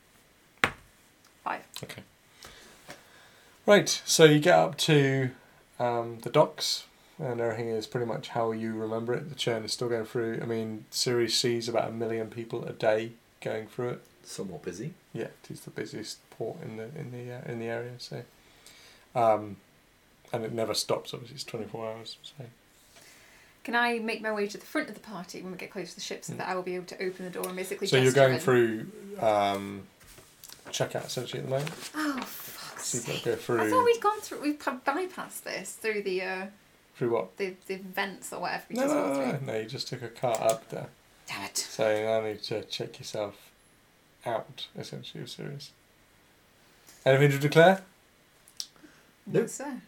5. Okay. Right, so you get up to the docks, and everything is pretty much how you remember it. The churn is still going through. I mean, Series C is about 1 million people a day going through it. Somewhat busy. Yeah, it is the busiest port in the area. So, and it never stops. Obviously, it's 24 hours. So, Can I make my way to the front of the party when we get close to the ship so that I will be able to open the door and basically so you're gesture going in? through checkout essentially at the moment. Oh, fuck's So you've got sake. to go through. I thought we'd gone through, we've bypassed this through the Through what? the vents or whatever we No, just no, walked no, through. no. You just took a cart up there. Damn it. So you now need to check yourself out, essentially, of Sirius. Anything to declare? Nope. No, sir.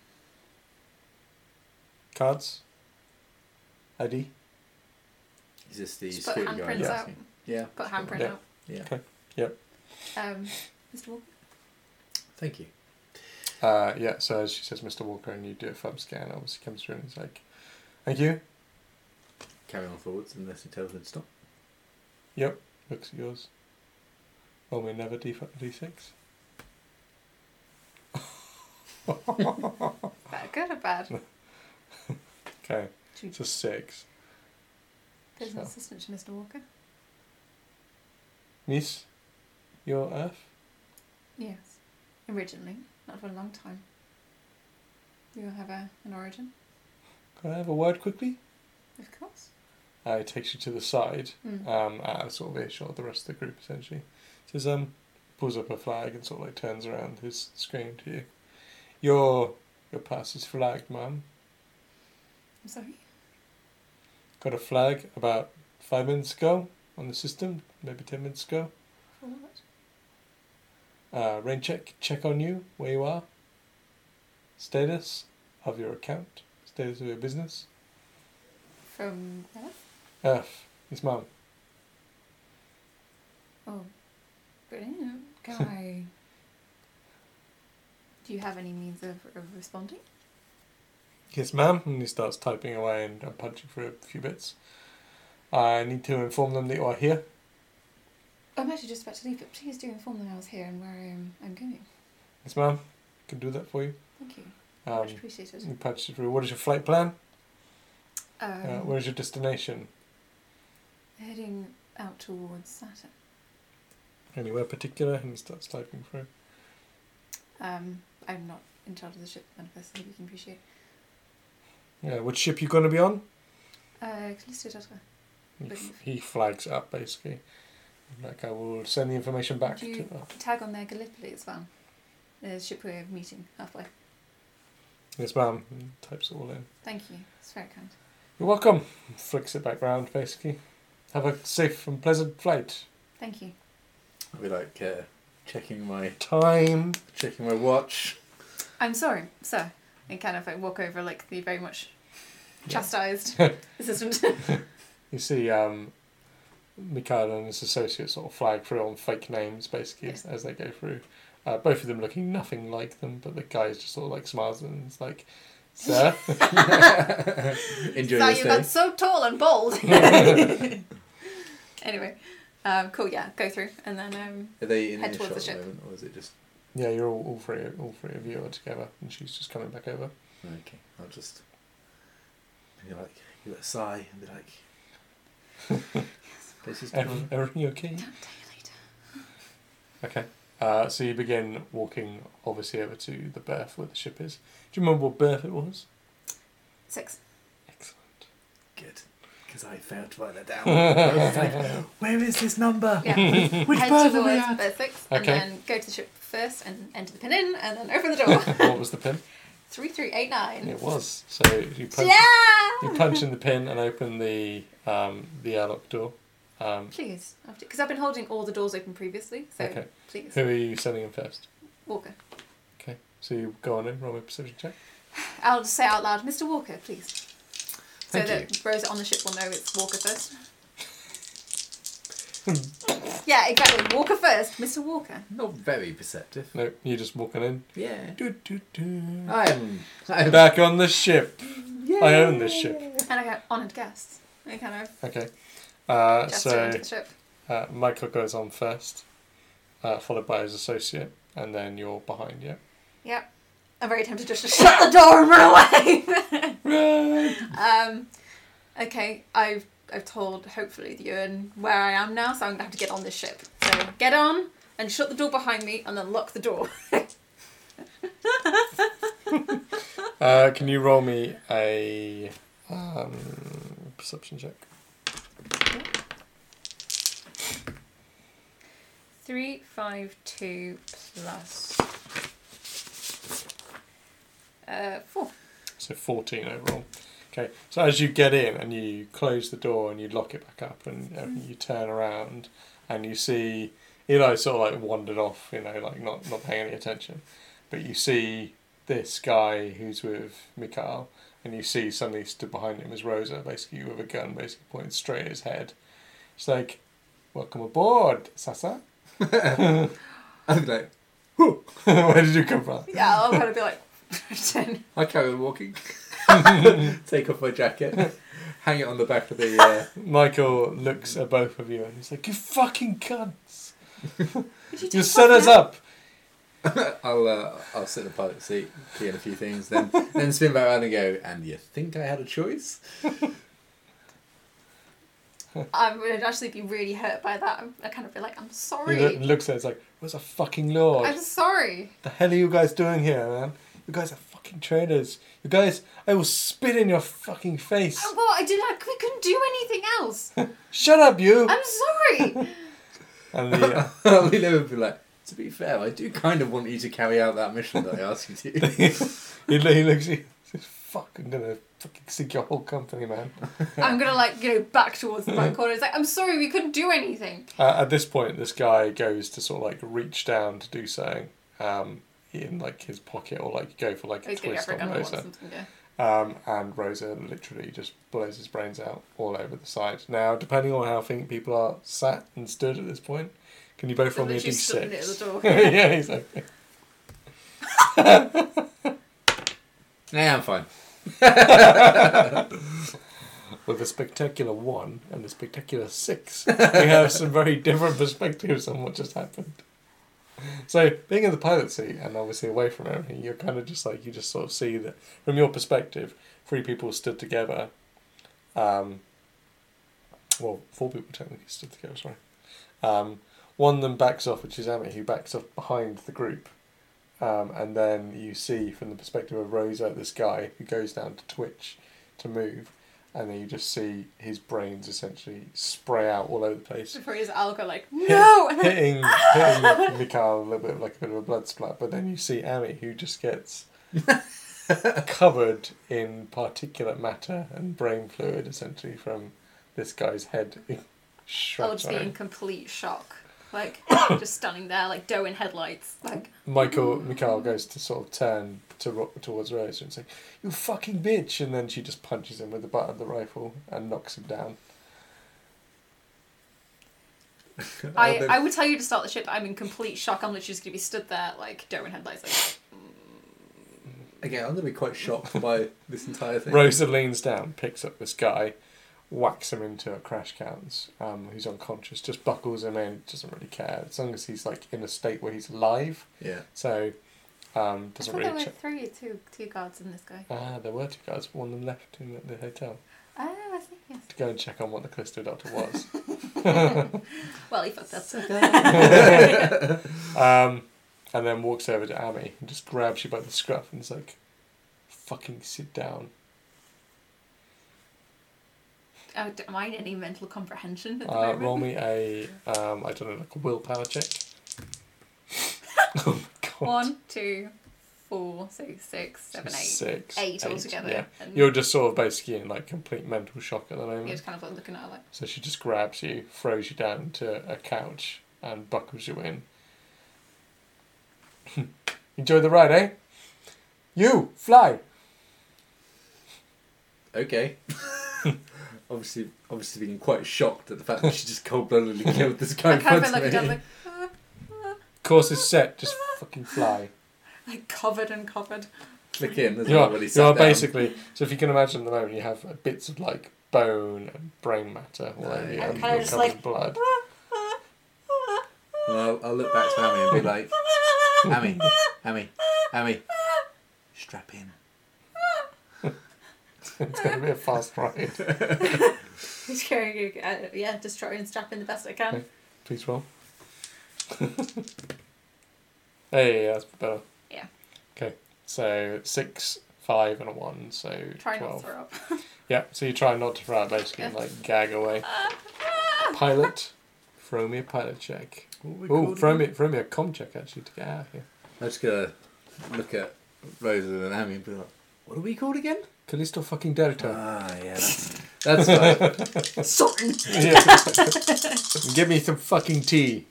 Cards? ID? Is this the Just put security guard? handprints Yeah. out. Yeah. Put handprint Yeah. out. Yeah. Okay. Yep. Mr. Walker? Thank you. Yeah, so as she says Mr. Walker and you do a thumb scan, obviously comes through and he's like, thank you. Carry on forwards unless he tells me to stop. Yep. Looks at yours. Roll me another D6. Good or bad? Okay. Should It's a 6. business So. assistant to Mr. Walker? Miss, your Earth? Yes. Originally. Not for a long time. You have an origin? Can I have a word quickly? Of course. It takes you to the side, Mm. at a sort of earshot of the rest of the group, essentially. Says, pulls up a flag and sort of like turns around his screen to you. Your pass is flagged, ma'am. I'm sorry? Got a flag about 5 minutes ago on the system, maybe 10 minutes ago. For what? Rain check on you, where you are. Status of your account, status of your business. From Earth? Earth, yes ma'am. Oh, brilliant. Can I... Do you have any means of responding? Yes ma'am, and he starts typing away and punching through a few bits. I need to inform them that you are here. I'm actually just about to leave, but please do inform them I was here and where I'm going. Yes ma'am, can do that for you. Thank you. Much You appreciated. punch it through. What is your flight plan? Where's your destination? Heading out towards Saturn. Anywhere particular? And he starts typing through. I'm not in charge of the ship manifest, as you can appreciate. Yeah, which ship you going to be on? Callisto Tatra. He flags it up, basically. Like, I will send the information back Do you to... tag on there Gallipoli as well? The ship we're meeting halfway. Yes, ma'am. And types it all in. Thank you. It's very kind. You're welcome. Flicks it back round, basically. Have a safe and pleasant flight. Thank you. I'll be like checking my watch. I'm sorry, sir. And kind of like walk over like the very much chastised assistant. You see Mikhail and his associates sort of flag through on fake names, basically, as they go through. Both of them looking nothing like them, but the guy just sort of like smiles and is like, "Sir?" Enjoy So your you stay. got so tall and bold. Anyway, cool. Yeah, go through and then Are they in head earshot towards the at the ship. moment, or is it just... Yeah, you're all three of you are together, and she's just coming back over. Okay, I'll just be like, give it a sigh and be like... This is Everything okay? I'll tell you later. Okay. So you begin walking, obviously, over to the berth where the ship is. Do you remember what berth it was? 6. Excellent. good. Because I failed to write that down. I was like, where is this number? Yeah. Which Head berth are we towards at? berth 6 and Okay. then go to the ship first and enter the pin in and then open the door. What was the pin? 3389. It was. So you punch, Yeah! you punch in the pin and open the airlock door. Please. Because I've been holding all the doors open previously, so Okay. please. Who are you sending in first? Walker. Okay. So you go on in, roll a perception check. I'll just say out loud, Mr. Walker, please. So Thank that Rosa on the ship will know it's Walker first. Yeah, exactly. Walker first, Mr. Walker. Not very perceptive. No, you're just walking in. Yeah. Do, do, do. I'm Back on the ship. I own this ship. And I got honoured guests. I kind of Okay. gesture into the ship. Michael goes on first, followed by his associate, and then you're behind, yeah? Yep. I'm very tempted just to shut the door and run away. Run! Okay, I've told hopefully Ewan where I am now, so I'm gonna have to get on this ship. So get on and shut the door behind me, and then lock the door. Can you roll me a perception check? 3, 5, 2 plus 4. So 14 overall. Okay, so as you get in and you close the door and you lock it back up and you turn around and you see Eli sort of like wandered off, you know, like not paying any attention. But you see this guy who's with Mikhail and you see suddenly stood behind him is Rosa, basically with a gun, basically pointing straight at his head. She's like, "Welcome aboard, Sasa." I'm like, Where did you come from? Yeah, I'll kind of be like, pretend. I carry on walking. Take off my jacket. Hang it on the back of the... Michael looks at both of you and he's like, "You fucking cunts! You just set us up!" I'll sit in the pilot seat, key in a few things, then spin back around and go, "And you think I had a choice?" I would actually be really hurt by that. I kind of be like, I'm He sorry. looks at it, it's like, "Where's a fucking lord? I'm sorry. The hell are you guys doing here, man? You guys are fucking traitors. You guys, I will spit in your fucking face. Well, we couldn't do anything else. Shut up, you!" I'm sorry. And the, I'll lean over and be like, "To be fair, I do kind of want you to carry out that mission that I asked you to." he looks at you, says, "Fuck, I'm gonna fucking sink your whole company, man." I'm gonna back towards the back corner. It's like, I'm sorry, we couldn't do anything. At this point, this guy goes to sort of like reach down to do something in like his pocket or like go for like a He's gonna twist get on for a gun or Rosa. something, yeah. And Rosa literally just blows his brains out all over the side. Now, depending on how people are sat and stood at this point, can you both So roll me a literally stood in the d6? door. Yeah, exactly. Yeah, I'm fine. With a spectacular 1 and a spectacular 6, we have some very different perspectives on what just happened. So, being in the pilot seat and obviously away from everything, you're kind of just like, you just sort of see that from your perspective, 3 people stood together well, 4 people technically stood together, sorry. One of them backs off, which is Amy, who backs off behind the group. And then you see, from the perspective of Rosa, this guy who goes down to twitch to move, and then you just see his brains essentially spray out all over the place. Before his Alga like, no! hitting Mikhail a little bit like a bit of a blood splat, but then you see Amy, who just gets covered in particulate matter and brain fluid, essentially, from this guy's head. I'll just be in complete shock. Like, just standing there, like doe in headlights. Like, Mikhail goes to sort of turn towards Rosa and say, "You fucking bitch!" And then she just punches him with the butt of the rifle and knocks him down. I would tell you to start the ship, but I'm in complete shock. I'm literally just going to be stood there, like, doe in headlights. Like, Again, I'm going to be quite shocked by this entire thing. Rosa leans down, picks up this guy, whacks him into a crash cans, who's unconscious, just buckles him in, doesn't really care, as long as he's like in a state where he's alive. Yeah. So, doesn't I thought really there check. were two guards in this guy. There were 2 guys, one of them left in the hotel Oh, I see, yes. to go and check on what the Callisto Doctor was. Well, he fucked up. And then walks over to Amy and just grabs you by the scruff and is like, "Fucking sit down." Oh, am I in any mental comprehension at the moment? Roll me a, I don't know, like a willpower check. Oh my god. 1, 2, 4, so 6, 7, 8. 6, 8 altogether. Yeah. And You're just sort of basically in like complete mental shock at the moment. you're just kind of like looking at her like, So she just grabs you, throws you down to a couch and buckles you in. Enjoy the ride, eh? You, fly! Okay. obviously being quite shocked at the fact that she just cold-bloodedly killed this guy I in kind front of of feel me. like like, Course is set, just fucking fly. like covered and covered. Click in as You well are, when he you sat are down. basically, so if you can imagine at the moment, you have bits of like bone and brain matter all over you, I'm and kinda you're just covered like- in blood. Well, I'll look back to Amy and be like, Amy, strap in. It's going to be a fast ride. Just going, just try and strap in the best I can. Okay. Please roll. Hey, that's better. Yeah. Okay, so 6, 5 and a 1, so Try 12. not to throw up. Yeah, so you try not to throw out basically and like gag away. Pilot, throw me a pilot check. Oh, throw me a comm check actually to get out of here. I'm just going to look at Rosa and Amy and be like, what are we called again? Callisto fucking Delta. Ah, yeah, that's right. Sorry. Yeah. Give me some fucking tea.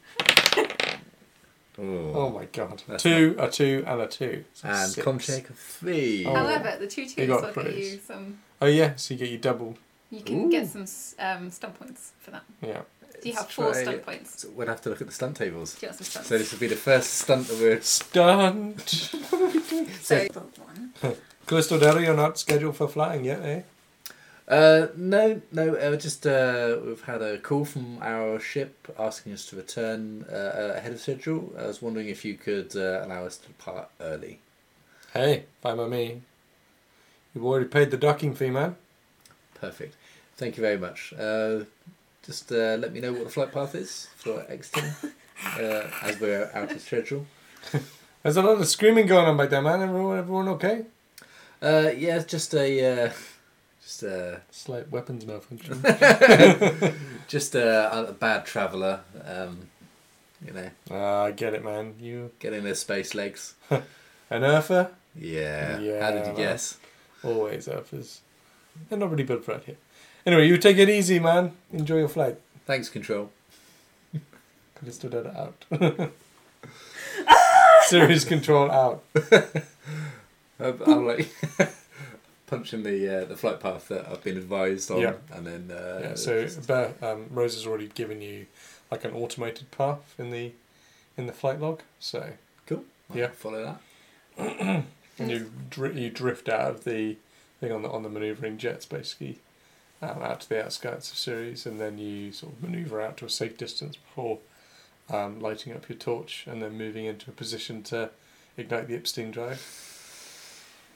Oh Oh. my god. That's 2, a 2 and a 2. So And 6. comm check of 3. Oh. However, the 2 You twos got will get praise. you some. Oh yeah, so you get your double. You can get some stunt points for that. Yeah. So you have Let's 4 try- stunt points. So we'll have to look at the stunt tables. Do you want some stunts? So this will be the first stunt that we're... Stunned. So, one. Callisto Delta, you're not scheduled for flying yet, eh? No, just we've had a call from our ship asking us to return ahead of schedule. I was wondering if you could allow us to depart early. Hey, fine by me. You've already paid the docking fee, man. Perfect. Thank you very much. Just let me know what the flight path is for Exton as we're out of schedule. There's a lot of screaming going on back there, man. Everyone okay? Yeah, just a Slight weapons malfunction. just a bad traveller. You know, I get it, man. You getting their space legs. an Earther? Yeah. Yeah, How did you man. guess? Always Earthers. They're not really built for it here. Anyway, you take it easy, man. Enjoy your flight. Thanks, Control. Callisto Delta out. Series control out. I'm like punching the flight path that I've been advised on, Yeah. and then Yeah, so Rose has already given you like an automated path in the flight log. So cool. Yeah. Follow that. and you drift out of the thing on the manoeuvring jets basically out to the outskirts of Ceres, and then you sort of manoeuvre out to a safe distance before lighting up your torch and then moving into a position to ignite the Epstein drive.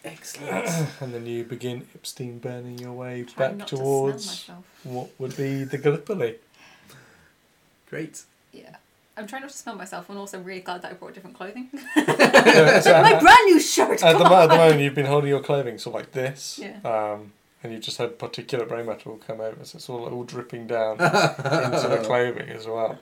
Excellent. And then you begin Epstein burning your way Try back not to smell towards myself. what would be the Gallipoli. Great. Yeah. I'm trying not to smell myself and also really glad that I brought different clothing. Yeah, so My brand new shirt! at the come on! moment, you've been holding your clothing sort of like this. Yeah. And you just had particulate brain metal come over, so it's all dripping down into the clothing as well.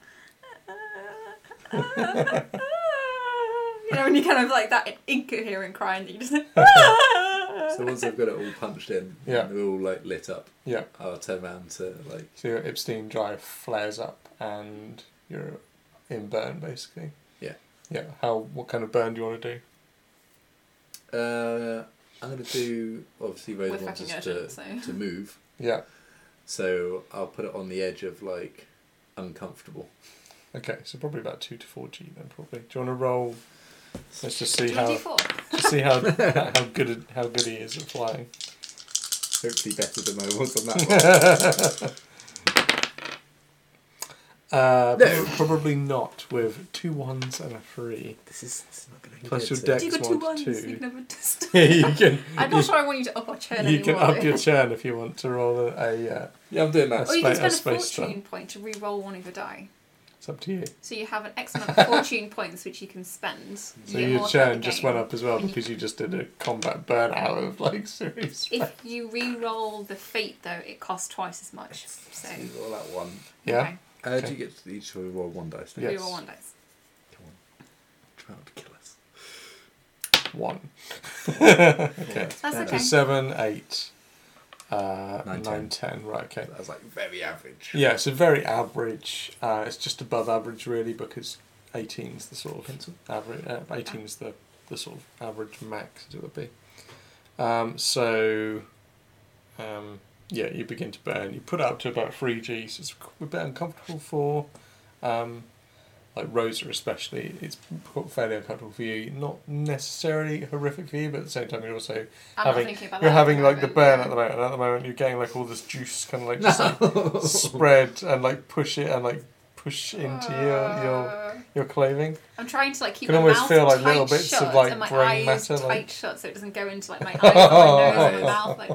You know, when you kind of like that incoherent crying that you just like, So once I've got it all punched in, Yeah. and they're all like lit up, Yeah. I'll turn around to like. So your Epstein drive flares up and you're in burn, basically. Yeah. Yeah. What kind of burn do you want to do? I'm gonna do obviously We're Rose wants fucking us urgent, so. to move, Yeah. so I'll put it on the edge of like uncomfortable. Okay, so probably about 2 to 4G then, probably. Do you want to roll? Let's just see how 24. just see how good he is at flying. Hopefully better than I was on that one. No. Probably not, with 2 1s and a 3. This is not going to Plus good. your so- dex Do you got 2 mod ones? 2. You can never just... Yeah, you can. I'm not sure I want you to up our churn You anymore. can up your churn if you want to roll a Yeah, I'm doing that. Or you can a spend a space fortune point to re-roll one of your die. It's up to you. So you have an X amount of fortune points which you can spend. So You get your more throughout churn the just game. went up as well And because you just did a combat burnout of like serious. If you re-roll the fate though, it costs twice as much. So You roll that one. Yeah. okay. Do you get to each roll one dice? don't Yeah. you? Re-roll one dice. Come on. Try not to kill us. 1. Okay. That's okay. 7, 8, 9, 9, 10. 10. Right. Okay. That was like very average. Yeah, so very average. It's just above average really because 18's the sort of Pencil? average. 18's the sort of average max it would be. Yeah, you begin to burn. You put it up to about 3G, so it's a bit uncomfortable for, like Rosa especially. It's fairly uncomfortable for you. Not necessarily horrific for you, but at the same time you're also I'm having not thinking about you're that having at like the moment, burn yeah. at the moment. And at the moment you're getting like all this juice kind of like just like spread and like push it and like push into your clothing. I'm trying to like keep You my can almost mouth feel, like, tight little bits shut of, like, and my brain eyes matter, tight like- shut so it doesn't go into like my eyes, and my nose, and my mouth. Like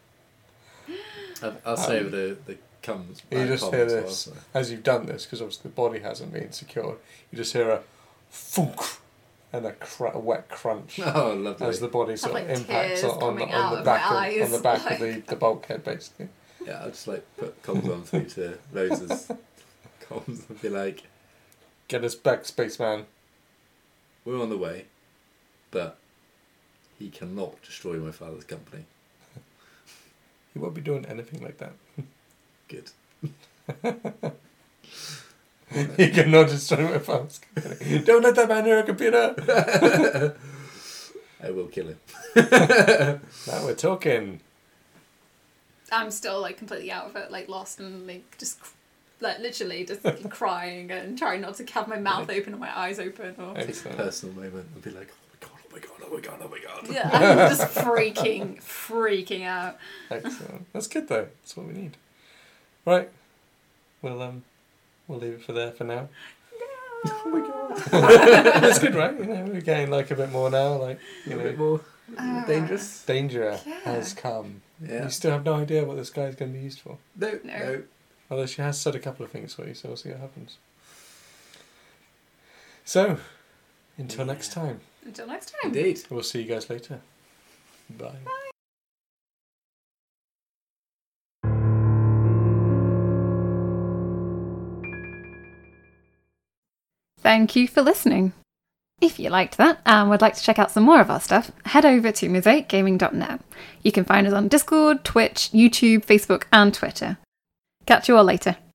I'll say over the comes. You just comms hear as well, this so. as you've done this because obviously the body hasn't been secured. You just hear a thunk and a wet crunch Oh, lovely. as the body sort like, of impacts tears coming out on the of back my of, on the eyes, back of like- the bulkhead basically. Yeah, I'll just like put comms on through to Rose's comms and be like, Get us back, spaceman. we're on the way, but he cannot destroy my father's company. He won't be doing anything like that. Good. He cannot destroy my father's company. Don't let that man hear a computer. I will kill him. Now we're talking. I'm still like completely out of it, like lost and like just like literally just crying and trying not to have my mouth open or my eyes open or Take a Excellent. personal moment and be like, oh my god, oh my god, oh my god, oh my god. yeah, I'm just freaking out. Excellent. That's good though. That's what we need. Right. We'll leave it for there for now. Oh my god. That's good, right? You know, we're getting like a bit more now, like you A know, bit more dangerous. danger Yeah. has come. Yeah. You still have no idea what this guy's going to be used for. No. No. Although she has said a couple of things for you, so we'll see what happens. So, until next time, Until next time. Indeed. we'll see you guys later. Bye. Thank you for listening. If you liked that and would like to check out some more of our stuff, head over to mosaicgaming.net. You can find us on Discord, Twitch, YouTube, Facebook, and Twitter. Catch you all later.